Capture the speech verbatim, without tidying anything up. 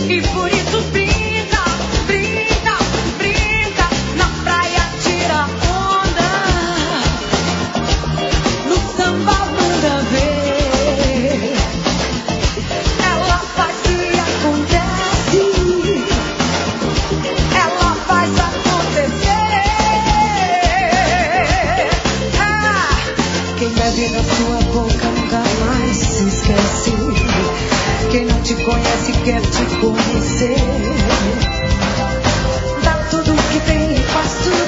E por isso brinca, brinca, brinca. Na praia tira onda, no samba manda ver. Ela faz e acontece, ela faz acontecer. Ah, quem bebe na sua boca nunca mais se esquece. Quem não te conhece quer te conhecer. Dá tudo que tem e faz tudo